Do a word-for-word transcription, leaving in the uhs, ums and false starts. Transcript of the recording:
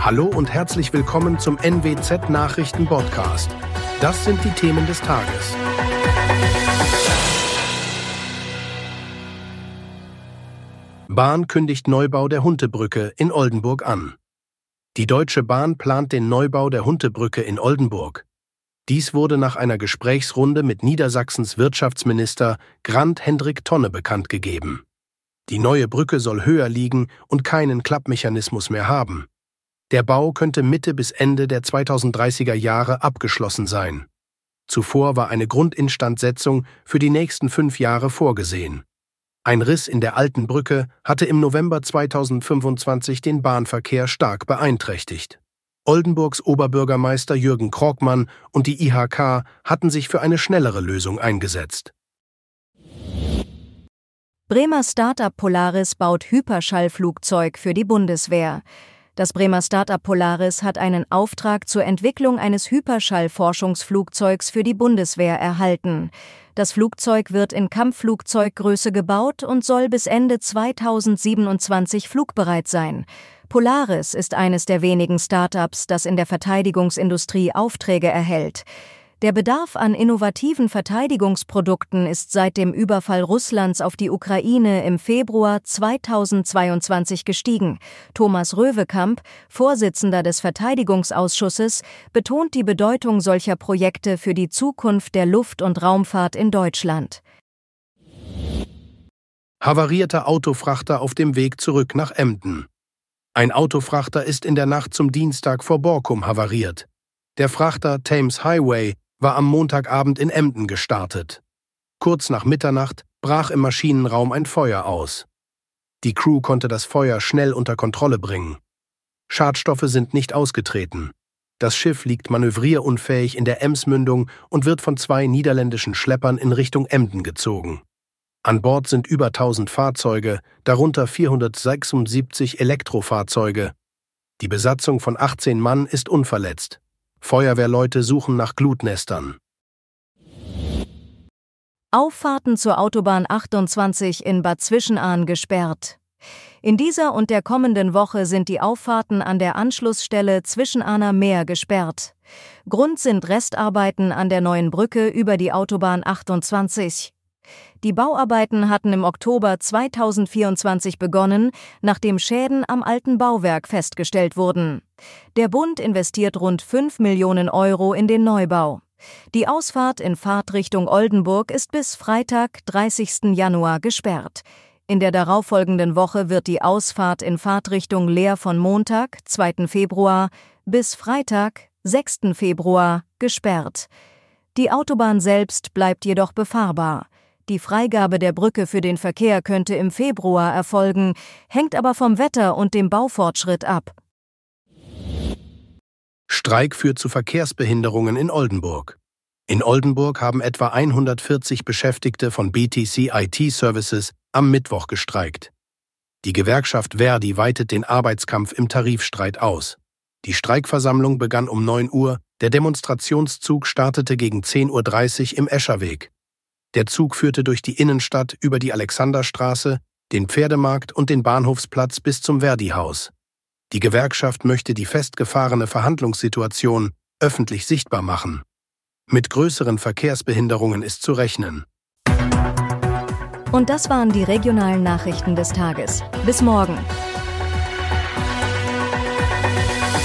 Hallo und herzlich willkommen zum N W Z-Nachrichten-Podcast. Das sind die Themen des Tages. Bahn kündigt Neubau der Huntebrücke in Oldenburg an. Die Deutsche Bahn plant den Neubau der Huntebrücke in Oldenburg. Dies wurde nach einer Gesprächsrunde mit Niedersachsens Wirtschaftsminister Grant Hendrik Tonne bekannt gegeben. Die neue Brücke soll höher liegen und keinen Klappmechanismus mehr haben. Der Bau könnte Mitte bis Ende der zweitausenddreißiger Jahre abgeschlossen sein. Zuvor war eine Grundinstandsetzung für die nächsten fünf Jahre vorgesehen. Ein Riss in der alten Brücke hatte im November zweitausendfünfundzwanzig den Bahnverkehr stark beeinträchtigt. Oldenburgs Oberbürgermeister Jürgen Krogmann und die I H K hatten sich für eine schnellere Lösung eingesetzt. Bremer Start-up Polaris baut Hyperschallflugzeug für die Bundeswehr. Das Bremer Start-up Polaris hat einen Auftrag zur Entwicklung eines Hyperschallforschungsflugzeugs für die Bundeswehr erhalten. Das Flugzeug wird in Kampfflugzeuggröße gebaut und soll bis Ende zweitausendsiebenundzwanzig flugbereit sein. Polaris ist eines der wenigen Start-ups, das in der Verteidigungsindustrie Aufträge erhält. Der Bedarf an innovativen Verteidigungsprodukten ist seit dem Überfall Russlands auf die Ukraine im Februar zweitausendzweiundzwanzig gestiegen. Thomas Röwekamp, Vorsitzender des Verteidigungsausschusses, betont die Bedeutung solcher Projekte für die Zukunft der Luft- und Raumfahrt in Deutschland. Havarierter Autofrachter auf dem Weg zurück nach Emden. Ein Autofrachter ist in der Nacht zum Dienstag vor Borkum havariert. Der Frachter Thames Highway war am Montagabend in Emden gestartet. Kurz nach Mitternacht brach im Maschinenraum ein Feuer aus. Die Crew konnte das Feuer schnell unter Kontrolle bringen. Schadstoffe sind nicht ausgetreten. Das Schiff liegt manövrierunfähig in der Emsmündung und wird von zwei niederländischen Schleppern in Richtung Emden gezogen. An Bord sind über tausend Fahrzeuge, darunter vierhundertsechsundsiebzig Elektrofahrzeuge. Die Besatzung von achtzehn Mann ist unverletzt. Feuerwehrleute suchen nach Glutnestern. Auffahrten zur Autobahn achtundzwanzig in Bad Zwischenahn gesperrt. In dieser und der kommenden Woche sind die Auffahrten an der Anschlussstelle Zwischenahner Meer gesperrt. Grund sind Restarbeiten an der neuen Brücke über die Autobahn achtundzwanzig. Die Bauarbeiten hatten im Oktober zweitausendvierundzwanzig begonnen, nachdem Schäden am alten Bauwerk festgestellt wurden. Der Bund investiert rund fünf Millionen Euro in den Neubau. Die Ausfahrt in Fahrtrichtung Oldenburg ist bis Freitag, dreißigsten Januar, gesperrt. In der darauffolgenden Woche wird die Ausfahrt in Fahrtrichtung Leer von Montag, zweiten Februar, bis Freitag, sechsten Februar, gesperrt. Die Autobahn selbst bleibt jedoch befahrbar. Die Freigabe der Brücke für den Verkehr könnte im Februar erfolgen, hängt aber vom Wetter und dem Baufortschritt ab. Streik führt zu Verkehrsbehinderungen in Oldenburg. In Oldenburg haben etwa hundertvierzig Beschäftigte von B T C I T Services am Mittwoch gestreikt. Die Gewerkschaft Verdi weitet den Arbeitskampf im Tarifstreit aus. Die Streikversammlung begann um neun Uhr, der Demonstrationszug startete gegen zehn Uhr dreißig im Escherweg. Der Zug führte durch die Innenstadt über die Alexanderstraße, den Pferdemarkt und den Bahnhofsplatz bis zum Verdi-Haus. Die Gewerkschaft möchte die festgefahrene Verhandlungssituation öffentlich sichtbar machen. Mit größeren Verkehrsbehinderungen ist zu rechnen. Und das waren die regionalen Nachrichten des Tages. Bis morgen.